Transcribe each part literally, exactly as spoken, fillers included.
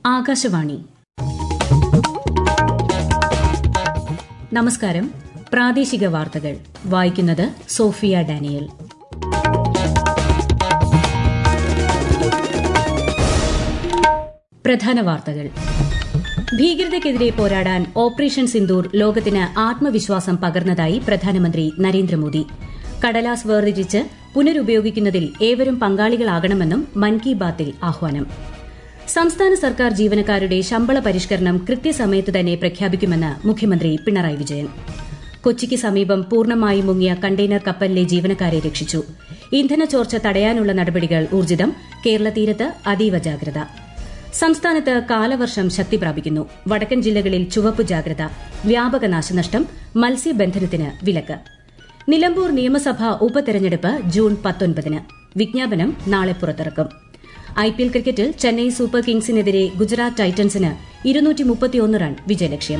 ആകാശവാണി. നമസ്കാരം. പ്രാദേശിക വാർത്തകൾ വായിക്കുന്നത് സോഫിയ ഡാനിയൽ. പ്രധാന വാർത്തകൾ. ഭീകരതയ്ക്കെതിരെ പോരാടാൻ ഓപ്പറേഷൻ സിന്ദൂർ ലോകത്തിന് ആത്മവിശ്വാസം പകർന്നതായി പ്രധാനമന്ത്രി നരേന്ദ്രമോദി. കടലാസ് വേർതിരിച്ച് പുനരുപയോഗിക്കുന്നതിൽ ഏവരും പങ്കാളികളാകണമെന്നും മൻ കി ബാത്തിൽ ആഹ്വാനം. സംസ്ഥാന സർക്കാർ ജീവനക്കാരുടെ ശമ്പള പരിഷ്കരണം കൃത്യസമയത്ത് തന്നെ പ്രഖ്യാപിക്കുമെന്ന് മുഖ്യമന്ത്രി പിണറായി വിജയൻ. കൊച്ചിക്ക് സമീപം പൂർണ്ണമായി മുങ്ങിയ കണ്ടെയ്നർ കപ്പലിലെ ജീവനക്കാരെ രക്ഷിച്ചു. ഇന്ധന ചോർച്ച തടയാനുള്ള നടപടികൾ ഊർജിതം. കേരള തീരത്ത് അതീവ ജാഗ്രത. സംസ്ഥാനത്ത് കാലവർഷം ശക്തി പ്രാപിക്കുന്നു. വടക്കൻ ജില്ലകളിൽ ചുവപ്പ് ജാഗ്രത. വ്യാപക നാശനഷ്ടം. മത്സ്യബന്ധനത്തിന് വിലക്ക്. നിലമ്പൂർ നിയമസഭാ ഉപതെരഞ്ഞെടുപ്പ് ജൂൺ പത്തൊൻപതിന്. വിജ്ഞാപനം നാളെ പുറത്തിറക്കും. ഐപിഎൽ ക്രിക്കറ്റിൽ ചെന്നൈ സൂപ്പർ കിങ്സിനെതിരെ ഗുജറാത്ത് ടൈറ്റൻസിന് ഇരുന്നൂറ്റി മുപ്പത്തിയൊന്ന് റൺ വിജയലക്ഷ്യം.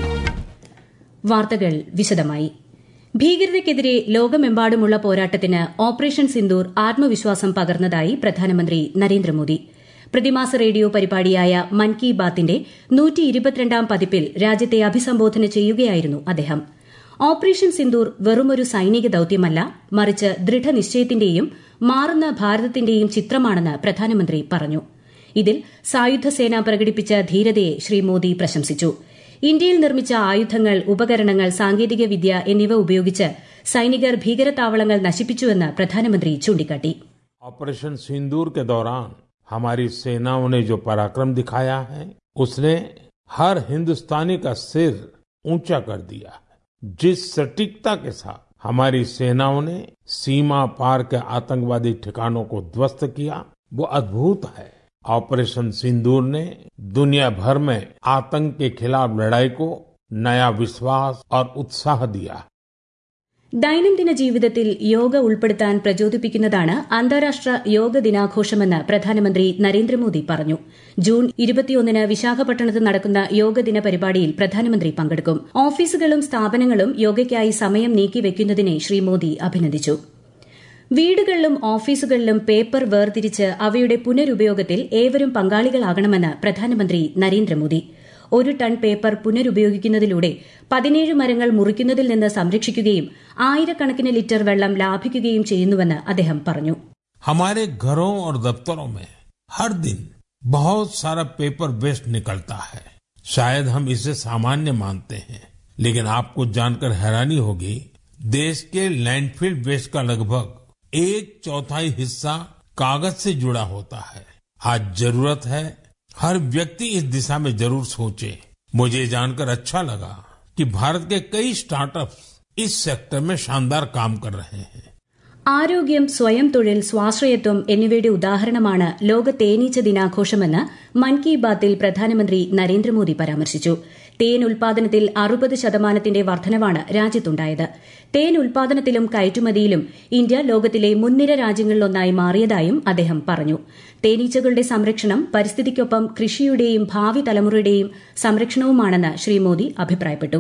വാർത്തകൾ വിശദമായി. ഭീകരതയ്ക്കെതിരെ ലോകമെമ്പാടുമുള്ള പോരാട്ടത്തിന് ഓപ്പറേഷൻ സിന്ദൂർ ആത്മവിശ്വാസം പകർന്നതായി പ്രധാനമന്ത്രി നരേന്ദ്രമോദി. പ്രതിമാസ റേഡിയോ പരിപാടിയായ മൻ കി ബാത്തിന്റെ നൂറ്റി ഇരുപത്തിരണ്ടാം പതിപ്പിൽ രാജ്യത്തെ അഭിസംബോധന ചെയ്യുകയായിരുന്നു അദ്ദേഹം. ഓപ്പറേഷൻ സിന്ദൂർ വെറുമൊരു സൈനിക ദൌത്യമല്ല, മറിച്ച് ദൃഢനിശ്ചയത്തിന്റെയും മാറുന്ന ഭാരതത്തിന്റെയും ചിത്രമാണെന്ന് പ്രധാനമന്ത്രി പറഞ്ഞു. ഇതിൽ സായുധ സേന പ്രകടിപ്പിച്ച ധീരതയെ ശ്രീ മോദി പ്രശംസിച്ചു. ഇന്ത്യയിൽ നിർമ്മിച്ച ആയുധങ്ങൾ, ഉപകരണങ്ങൾ, സാങ്കേതികവിദ്യ എന്നിവ ഉപയോഗിച്ച് സൈനികർ ഭീകരതാവളങ്ങൾ നശിപ്പിച്ചുവെന്ന് പ്രധാനമന്ത്രി ചൂണ്ടിക്കാട്ടി. ऑपरेशन सिंदूर के दौरान हमारी सेनाओं ने जो पराक्रम दिखाया है, उसने हर हिंदुस्तानी का सिर ऊंचा कर दिया है. जिस सटीकता के साथ हमारी सेनाओं ने सीमा पार के आतंकवादी ठिकानों को ध्वस्त किया, वो अद्भुत है. ऑपरेशन सिंदूर ने दुनिया भर में आतंक के खिलाफ लड़ाई को नया विश्वास और उत्साह दिया. ദൈനംദിന ജീവിതത്തിൽ യോഗ ഉൾപ്പെടുത്താൻ പ്രചോദിപ്പിക്കുന്നതാണ് അന്താരാഷ്ട്ര യോഗ ദിനാഘോഷമെന്ന് പ്രധാനമന്ത്രി നരേന്ദ്രമോദി പറഞ്ഞു. ജൂൺ ഇരുപത്തിയൊന്നിന് വിശാഖപട്ടണത്ത് നടക്കുന്ന യോഗ ദിന പരിപാടിയിൽ പ്രധാനമന്ത്രി പങ്കെടുക്കും. ഓഫീസുകളും സ്ഥാപനങ്ങളും യോഗയ്ക്കായി സമയം നീക്കിവെക്കുന്നതിനെ ശ്രീ മോദി അഭിനന്ദിച്ചു. വീടുകളിലും ഓഫീസുകളിലും പേപ്പർ വേർതിരിച്ച് അവയുടെ പുനരുപയോഗത്തിൽ ഏവരും പങ്കാളികളാകണമെന്ന് പ്രധാനമന്ത്രി നരേന്ദ്രമോദി. ഒരു ടൺ പേപ്പർ പുനരുപയോഗിക്കുന്നതിലൂടെ പതിനേഴ് മരങ്ങൾ മുറിക്കുന്നതിൽ നിന്ന് സംരക്ഷിക്കുകയും ആയിരക്കണക്കിന് ലിറ്റർ വെള്ളം ലാഭിക്കുകയും ചെയ്യുന്നുവെന്ന് അദ്ദേഹം പറഞ്ഞു. हमारे घरों और दफ्तरों में हर दिन बहुत सारा पेपर वेस्ट निकलता है. शायद हम इसे सामान्य मानते हैं, लेकिन आपको जानकर हैरानी होगी, देश के लैंडफिल वेस्ट का लगभग एक चौथाई हिस्सा कागज से जुड़ा होता है. आज जरूरत है हर व्यक्ति इस दिशा में जरूर सोचे. मुझे जानकर अच्छा लगा कि भारत के कई स्टार्टअप्स इस सेक्टर में शानदार काम कर रहे हैं. ആരോഗ്യം, സ്വയം തൊഴിൽ, സ്വാശ്രയത്വം എന്നിവയുടെ ഉദാഹരണമാണ് ലോക തേനീച്ച ദിനാഘോഷമെന്ന് മൻ കി ബാത്തിൽ പ്രധാനമന്ത്രി നരേന്ദ്രമോദി പരാമർശിച്ചു. തേൻ ഉൽപാദനത്തിൽ അറുപത് ശതമാനത്തിന്റെ വർധനവാണ് രാജ്യത്തുണ്ടായത്. തേൻ ഉൽപാദനത്തിലും കയറ്റുമതിയിലും ഇന്ത്യ ലോകത്തിലെ മുൻനിര രാജ്യങ്ങളിലൊന്നായി മാറിയതായും അദ്ദേഹം പറഞ്ഞു. തേനീച്ചകളുടെ സംരക്ഷണം പരിസ്ഥിതിക്കൊപ്പം കൃഷിയുടെയും ഭാവി തലമുറയുടെയും സംരക്ഷണവുമാണെന്ന് ശ്രീ മോദി അഭിപ്രായപ്പെട്ടു.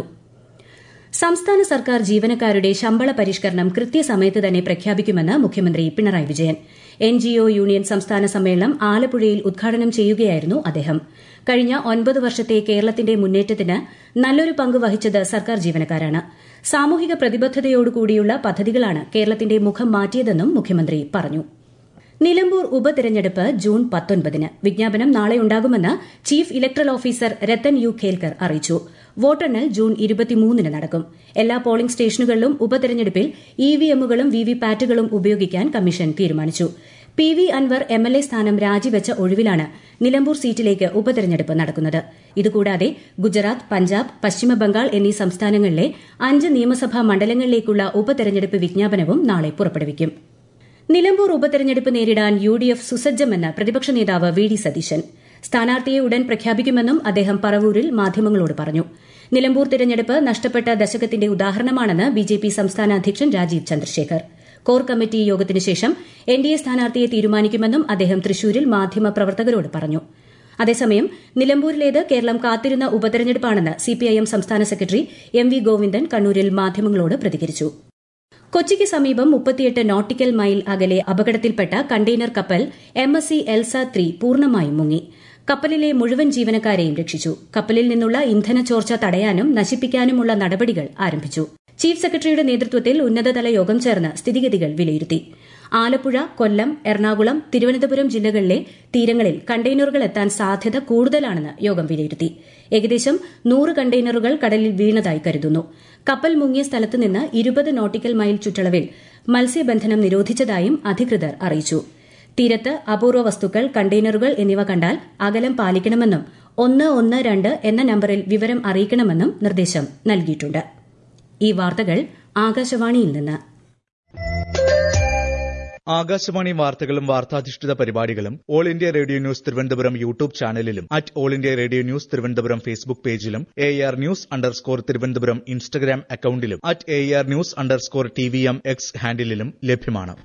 സംസ്ഥാന സർക്കാർ ജീവനക്കാരുടെ ശമ്പള പരിഷ്കരണം കൃത്യസമയത്ത് തന്നെ പ്രഖ്യാപിക്കുമെന്ന് മുഖ്യമന്ത്രി പിണറായി വിജയൻ. എൻജിഒ യൂണിയൻ സംസ്ഥാന സമ്മേളനം ആലപ്പുഴയിൽ ഉദ്ഘാടനം ചെയ്യുകയായിരുന്നു അദ്ദേഹം. കഴിഞ്ഞ ഒൻപത് വർഷത്തെ കേരളത്തിന്റെ മുന്നേറ്റത്തിന് നല്ലൊരു പങ്ക് വഹിച്ചത് സർക്കാർ ജീവനക്കാരാണ്. സാമൂഹിക പ്രതിബദ്ധതയോടുകൂടിയുള്ള പദ്ധതികളാണ് കേരളത്തിന്റെ മുഖം മാറ്റിയതെന്നും മുഖ്യമന്ത്രി പറഞ്ഞു. നിലമ്പൂർ ഉപതെരഞ്ഞെടുപ്പ് ജൂൺ പത്തൊൻപതിന്. വിജ്ഞാപനം നാളെയുണ്ടാകുമെന്ന് chief electoral officer Rathan U Kelkar അറിയിച്ചു. വോട്ടെണ്ണൽ ജൂൺ ഇരുപത്തിമൂന്നിന് നടക്കും. എല്ലാ പോളിംഗ് സ്റ്റേഷനുകളിലും ഉപതെരഞ്ഞെടുപ്പിൽ ഇവിഎമ്മുകളും വിവിപാറ്റുകളും ഉപയോഗിക്കാൻ കമ്മീഷൻ തീരുമാനിച്ചു. പി വി അൻവർ എംഎൽഎ സ്ഥാനം രാജിവെച്ച ഒഴിവിലാണ് നിലമ്പൂർ സീറ്റിലേക്ക് ഉപതെരഞ്ഞെടുപ്പ് നടക്കുന്നത്. ഇതുകൂടാതെ ഗുജറാത്ത്, പഞ്ചാബ്, പശ്ചിമബംഗാൾ എന്നീ സംസ്ഥാനങ്ങളിലെ അഞ്ച് നിയമസഭാ മണ്ഡലങ്ങളിലേക്കുള്ള ഉപതെരഞ്ഞെടുപ്പ് വിജ്ഞാപനവും നാളെ പുറപ്പെടുവിക്കും. നിലമ്പൂർ ഉപതെരഞ്ഞെടുപ്പ് നേരിടാൻ യു ഡി എഫ് സുസജ്ജമെന്ന് പ്രതിപക്ഷ നേതാവ് വി ഡി സതീശൻ. സ്ഥാനാർത്ഥിയെ ഉടൻ പ്രഖ്യാപിക്കുമെന്നും അദ്ദേഹം പറവൂരിൽ മാധ്യമങ്ങളോട് പറഞ്ഞു. നിലമ്പൂർ തിരഞ്ഞെടുപ്പ് നഷ്ടപ്പെട്ട ദശകത്തിന്റെ ഉദാഹരണമാണെന്ന് ബിജെപി സംസ്ഥാന അധ്യക്ഷൻ രാജീവ് ചന്ദ്രശേഖർ. കോർ കമ്മിറ്റി യോഗത്തിന് ശേഷം എൻഡിഎ സ്ഥാനാർത്ഥിയെ തീരുമാനിക്കുമെന്നും അദ്ദേഹം തൃശൂരിൽ മാധ്യമപ്രവർത്തകരോട് പറഞ്ഞു. അതേസമയം നിലമ്പൂരിലേത് കേരളം കാത്തിരുന്ന ഉപതെരഞ്ഞെടുപ്പാണെന്ന് സിപിഐഎം സംസ്ഥാന സെക്രട്ടറി എം വി ഗോവിന്ദൻ കണ്ണൂരിൽ മാധ്യമങ്ങളോട് പ്രതികരിച്ചു. കൊച്ചിക്ക് സമീപം മുപ്പത്തിയെട്ട് നോട്ടിക്കൽ മൈൽ അകലെ അപകടത്തിൽപ്പെട്ട കണ്ടെയ്നർ കപ്പൽ M S C Elsa three പൂർണ്ണമായും മുങ്ങി. കപ്പലിലെ മുഴുവൻ ജീവനക്കാരെയും രക്ഷിച്ചു. കപ്പലിൽ നിന്നുള്ള ഇന്ധന ചോർച്ച തടയാനും നശിപ്പിക്കാനുമുള്ള നടപടികൾ ആരംഭിച്ചു. ചീഫ് സെക്രട്ടറിയുടെ നേതൃത്വത്തിൽ ഉന്നതതല യോഗം ചേർന്ന് സ്ഥിതിഗതികൾ വിലയിരുത്തി. ആലപ്പുഴ, കൊല്ലം, എറണാകുളം, തിരുവനന്തപുരം ജില്ലകളിലെ തീരങ്ങളിൽ കണ്ടെയ്നറുകൾ എത്താൻ സാധ്യത കൂടുതലാണെന്ന് യോഗം വിലയിരുത്തി. ഏകദേശം നൂറ് കണ്ടെയ്നറുകൾ കടലിൽ വീണതായി കരുതുന്നു. കപ്പൽ മുങ്ങിയ സ്ഥലത്ത് നിന്ന് ഇരുപത് നോട്ടിക്കൽ മൈൽ ചുറ്റളവിൽ മത്സ്യബന്ധനം നിരോധിച്ചതായും അധികൃതർ അറിയിച്ചു. തീരത്ത് അപൂർവ വസ്തുക്കൾ, കണ്ടെയ്നറുകൾ എന്നിവ കണ്ടാൽ അകലം പാലിക്കണമെന്നും ഒന്ന് ഒന്ന് രണ്ട് എന്ന നമ്പറിൽ വിവരം അറിയിക്കണമെന്നും നിർദ്ദേശം നൽകിയിട്ടുണ്ട്. ഈ വാർത്തകൾ ആകാശവാണിയിൽ നിന്ന്. ആകാശവാണി വാർത്തകളും വാർത്താധിഷ്ഠിത പരിപാടികളും All India Radio News Thiruvananthapuram YouTube ചാനലിലും at All India Radio News Thiruvananthapuram Facebook പേജിലും A R news underscore Thiruvananthapuram Instagram അക്കൌണ്ടിലും at A R news underscore T V M X ഹാൻഡിലും ലഭ്യമാണ്.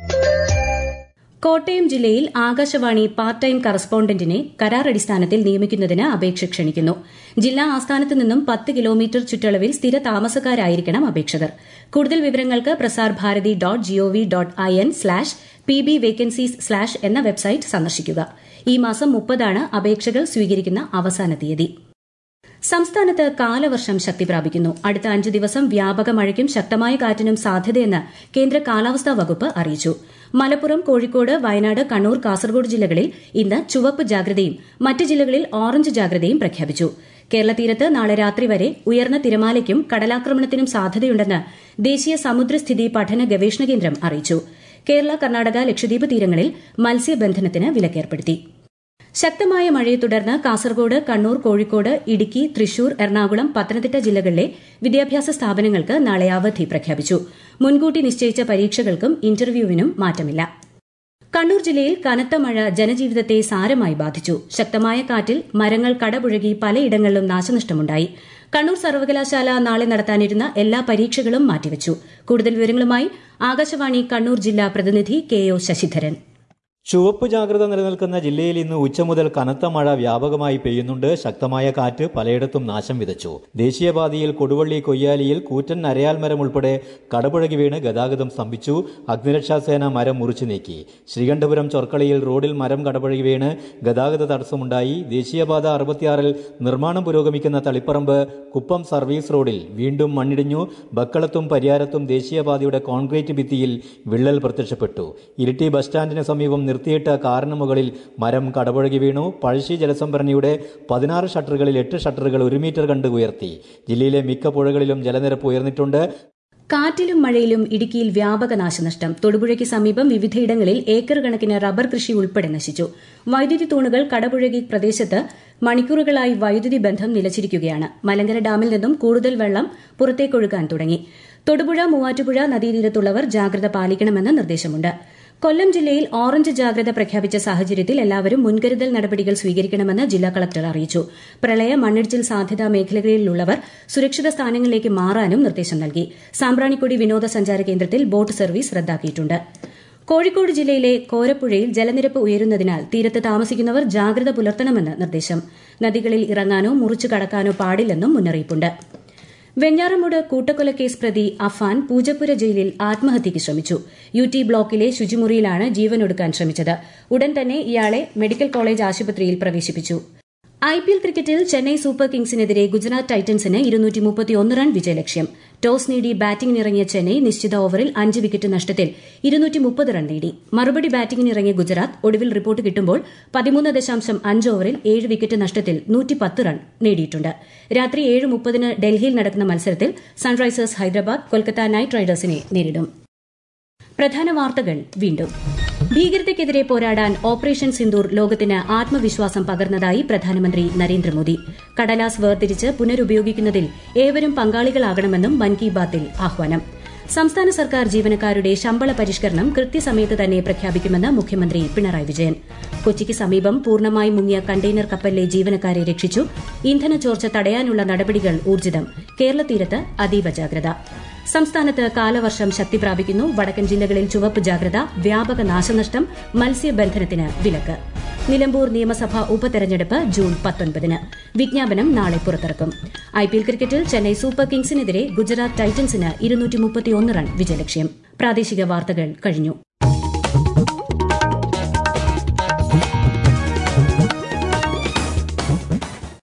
കോട്ടയം ജില്ലയിൽ ആകാശവാണി പാർട്ട് ടൈം കറസ്പോണ്ടന്റിനെ കരാറടിസ്ഥാനത്തിൽ നിയമിക്കുന്നതിന് അപേക്ഷ ക്ഷണിക്കുന്നു. ജില്ലാ ആസ്ഥാനത്ത് നിന്നും പത്ത് കിലോമീറ്റർ ചുറ്റളവിൽ സ്ഥിര താമസക്കാരായിരിക്കണം അപേക്ഷകർ. കൂടുതൽ വിവരങ്ങൾക്ക് Prasar Bharati dot G O V dot I N slash P B vacancies slash എന്ന വെബ്സൈറ്റ് സന്ദർശിക്കുക. ഈ മാസം മുപ്പതാണ് അപേക്ഷകൾ സ്വീകരിക്കുന്ന അവസാന തീയതി. സംസ്ഥാനത്ത് കാലവർഷം ശക്തി പ്രാപിക്കുന്നു. അടുത്ത അഞ്ചു ദിവസം വ്യാപക മഴയ്ക്കും ശക്തമായ കാറ്റിനും സാധ്യതയെന്ന് കേന്ദ്ര കാലാവസ്ഥാ വകുപ്പ് അറിയിച്ചു. മലപ്പുറം, കോഴിക്കോട്, വയനാട്, കണ്ണൂർ, കാസർഗോഡ് ജില്ലകളിൽ ഇന്ന് ചുവപ്പ് ജാഗ്രതയും മറ്റ് ജില്ലകളിൽ ഓറഞ്ച് ജാഗ്രതയും പ്രഖ്യാപിച്ചു. കേരള തീരത്ത് നാളെ രാത്രി വരെ ഉയർന്ന തിരമാലയ്ക്കും കടലാക്രമണത്തിനും സാധ്യതയുണ്ടെന്ന് ദേശീയ സമുദ്രസ്ഥിതി പഠന ഗവേഷണ കേന്ദ്രം അറിയിച്ചു. കേരള, കർണാടക, ലക്ഷദ്വീപ് തീരങ്ങളിൽ മത്സ്യബന്ധനത്തിന് വിലക്കേർപ്പെടുത്തി. ശക്തമായ മഴയെ തുടർന്ന് കാസർഗോഡ്, കണ്ണൂർ, കോഴിക്കോട്, ഇടുക്കി, തൃശൂർ, എറണാകുളം, പത്തനംതിട്ട ജില്ലകളിലെ വിദ്യാഭ്യാസ സ്ഥാപനങ്ങൾക്ക് നാളെ അവധി പ്രഖ്യാപിച്ചു. മുൻകൂട്ടി നിശ്ചയിച്ച പരീക്ഷകൾക്കും ഇന്റർവ്യൂവിനും മാറ്റമില്ല. കണ്ണൂർ ജില്ലയിൽ കനത്ത മഴ ജനജീവിതത്തെ സാരമായി ബാധിച്ചു. ശക്തമായ കാറ്റിൽ മരങ്ങൾ കടപുഴകി പലയിടങ്ങളിലും നാശനഷ്ടമുണ്ടായി. കണ്ണൂർ സർവകലാശാല നാളെ നടത്താനിരുന്ന എല്ലാ പരീക്ഷകളും മാറ്റിവച്ചു. കൂടുതൽ വിവരങ്ങളുമായി ആകാശവാണി കണ്ണൂർ ജില്ലാ പ്രതിനിധി കെ ഒ ശശിധരൻ. ചുവപ്പ് ജാഗ്രത നിലനിൽക്കുന്ന ജില്ലയിൽ ഇന്ന് ഉച്ച മുതൽ കനത്ത മഴ വ്യാപകമായി പെയ്യുന്നുണ്ട്. ശക്തമായ കാറ്റ് പലയിടത്തും നാശം വിതച്ചു. ദേശീയപാതയിൽ കൊടുവള്ളി കൊയ്യാലിയിൽ കൂറ്റൻ അരയാൽ മരം ഉൾപ്പെടെ കടപുഴകി വീണ് ഗതാഗതം സ്തംഭിച്ചു. അഗ്നിരക്ഷാസേന മരം മുറിച്ചു നീക്കി. ശ്രീകണ്ഠപുരം ചൊർക്കളയിൽ റോഡിൽ മരം കടപുഴകി വീണ് ഗതാഗത തടസ്സമുണ്ടായി. ദേശീയപാത അറുപത്തിയാറിൽ നിർമ്മാണം പുരോഗമിക്കുന്ന തളിപ്പറമ്പ് കുപ്പം സർവീസ് റോഡിൽ വീണ്ടും മണ്ണിടിഞ്ഞു. ബക്കളത്തും പരിയാരത്തും ദേശീയപാതയുടെ കോൺക്രീറ്റ് ഭിത്തിയിൽ വിള്ളൽ പ്രത്യക്ഷപ്പെട്ടു. ഇരിട്ടി ബസ് സ്റ്റാൻഡിന് സമീപം നിർത്തിയിട്ട കാറിന് മുകളിൽ മരം കടപുഴകി വീണു. പഴശ്ശി ജലസംഭരണിയുടെ പതിനാറ് ഷട്ടറുകളിൽ എട്ട് ഷട്ടറുകൾ ഒരു മീറ്റർ കണ്ട് ഉയർത്തി. ജില്ലയിലെ മിക്ക പുഴകളിലും ജലനിരപ്പ് ഉയർന്നിട്ടുണ്ട്. കാറ്റിലും മഴയിലും ഇടുക്കിയിൽ വ്യാപക നാശനഷ്ടം. തൊടുപുഴയ്ക്ക് സമീപം വിവിധയിടങ്ങളിൽ ഏക്കർ കണക്കിന് റബ്ബർ കൃഷി ഉൾപ്പെടെ നശിച്ചു. വൈദ്യുതി തൂണുകൾ കടപുഴകി പ്രദേശത്ത് മണിക്കൂറുകളായി വൈദ്യുതി ബന്ധം നിലച്ചിരിക്കുകയാണ്. മലങ്കര ഡാമിൽ നിന്നും കൂടുതൽ വെള്ളം പുറത്തേക്കൊഴുകാൻ തുടങ്ങി. തൊടുപുഴ, മൂവാറ്റുപുഴ നദീതീരത്തുള്ളവർ ജാഗ്രത പാലിക്കണമെന്ന് നിർദ്ദേശമുണ്ട്. കൊല്ലം ജില്ലയിൽ ഓറഞ്ച് ജാഗ്രത പ്രഖ്യാപിച്ച സാഹചര്യത്തിൽ എല്ലാവരും മുൻകരുതൽ നടപടികൾ സ്വീകരിക്കണമെന്ന് ജില്ലാ കളക്ടർ അറിയിച്ചു. പ്രളയ, മണ്ണിടിച്ചിൽ സാധ്യതാ മേഖലകളിലുള്ളവർ സുരക്ഷിത സ്ഥാനങ്ങളിലേക്ക് മാറാനും നിർദ്ദേശം നൽകി. സാമ്പ്രാണിക്കൊടി വിനോദസഞ്ചാര കേന്ദ്രത്തിൽ ബോട്ട് സർവീസ് റദ്ദാക്കിയിട്ടുണ്ട്. കോഴിക്കോട് ജില്ലയിലെ കോരപ്പുഴയിൽ ജലനിരപ്പ് ഉയരുന്നതിനാൽ തീരത്ത് താമസിക്കുന്നവർ ജാഗ്രത പുലർത്തണമെന്ന് നിർദ്ദേശം. നദികളിൽ ഇറങ്ങാനോ മുറിച്ചു കടക്കാനോ പാടില്ലെന്നും മുന്നറിയിപ്പുണ്ട്. വെഞ്ഞാറമൂട് കൂട്ടക്കൊലക്കേസ് പ്രതി അഫാൻ പൂജപ്പുര ജയിലിൽ ആത്മഹത്യയ്ക്ക് ശ്രമിച്ചു. യു ടി ബ്ലോക്കിലെ ശുചിമുറിയിലാണ് ജീവനൊടുക്കാൻ ശ്രമിച്ചത്. ഉടൻ തന്നെ ഇയാളെ മെഡിക്കൽ കോളേജ് ആശുപത്രിയിൽ പ്രവേശിപ്പിച്ചു. ഐ പി എൽ ക്രിക്കറ്റിൽ ചെന്നൈ സൂപ്പർ കിങ്സിനെതിരെ ഗുജറാത്ത് ടൈറ്റൻസിന് ഇരുന്നൂറ്റി മുപ്പത്തിയൊന്ന് റൺ വിജയലക്ഷ്യം. ടോസ് നേടി ബാറ്റിംഗിനിറങ്ങിയ ചെന്നൈ നിശ്ചിത ഓവറിൽ അഞ്ച് വിക്കറ്റ് നഷ്ടത്തിൽ ഇരുന്നൂറ്റി മുപ്പത് റൺ നേടി. മറുപടി ബാറ്റിംഗിനിറങ്ങിയ ഗുജറാത്ത് ഒടുവിൽ റിപ്പോർട്ട് കിട്ടുമ്പോൾ പതിമൂന്ന് ദശാംശം അഞ്ച് ഓവറിൽ ഏഴ് വിക്കറ്റ് നഷ്ടത്തിൽ നൂറ്റി പത്ത് റൺ നേടിയിട്ടുണ്ട്. രാത്രി ഏഴ് മുപ്പതിന് ഡൽഹിയിൽ നടക്കുന്ന മത്സരത്തിൽ സൺറൈസേഴ്സ് ഹൈദരാബാദ് കൊൽക്കത്ത നൈറ്റ് റൈഡേഴ്സിനെ നേരിടും. പ്രധാന വാർത്തകൾ വീണ്ടും. ഭീകരതയ്ക്കെതിരെ പോരാടാൻ ഓപ്പറേഷൻ സിന്ദൂർ ലോകത്തിന് ആത്മവിശ്വാസം പകർന്നതായി പ്രധാനമന്ത്രി നരേന്ദ്രമോദി. കടലാസ് വേർതിരിച്ച് പുനരുപയോഗിക്കുന്നതിൽ ഏവരും പങ്കാളികളാകണമെന്നും മൻ കി ബാത്തിൽ ആഹ്വാനം. സംസ്ഥാന സർക്കാർ ജീവനക്കാരുടെ ശമ്പള പരിഷ്കരണം കൃത്യസമയത്ത് തന്നെ പ്രഖ്യാപിക്കുമെന്ന് മുഖ്യമന്ത്രി പിണറായി വിജയൻ. കൊച്ചിക്ക് സമീപം പൂർണ്ണമായി മുങ്ങിയ കണ്ടെയ്നർ കപ്പലിലെ ജീവനക്കാരെ രക്ഷിച്ചു. ഇന്ധന ചോർച്ച തടയാനുള്ള നടപടികൾ ഊർജിതം. കേരള തീരത്ത് അതീവ ജാഗ്രത. സംസ്ഥാനത്ത് കാലവർഷം ശക്തി പ്രാപിക്കുന്നു. വടക്കൻ ജില്ലകളിൽ ചുവപ്പ് ജാഗ്രത. വ്യാപക നാശനഷ്ടം. മത്സ്യബന്ധനത്തിന് വിലക്ക്. നിലമ്പൂർ നിയമസഭാ ഉപതെരഞ്ഞെടുപ്പ് ജൂൺ പത്തൊൻപതിന്. വിജ്ഞാപനം നാളെ പുറത്തിറക്കും. ഐ പി എൽ ക്രിക്കറ്റിൽ ചെന്നൈ സൂപ്പർ കിങ്സിനെതിരെ ഗുജറാത്ത് ടൈറ്റൻസിന് ഇരുന്നൂറ്റി മുപ്പത്തിയൊന്ന് റൺ വിജയലക്ഷ്യം. പ്രാദേശിക വാർത്തകൾ കഴിഞ്ഞു.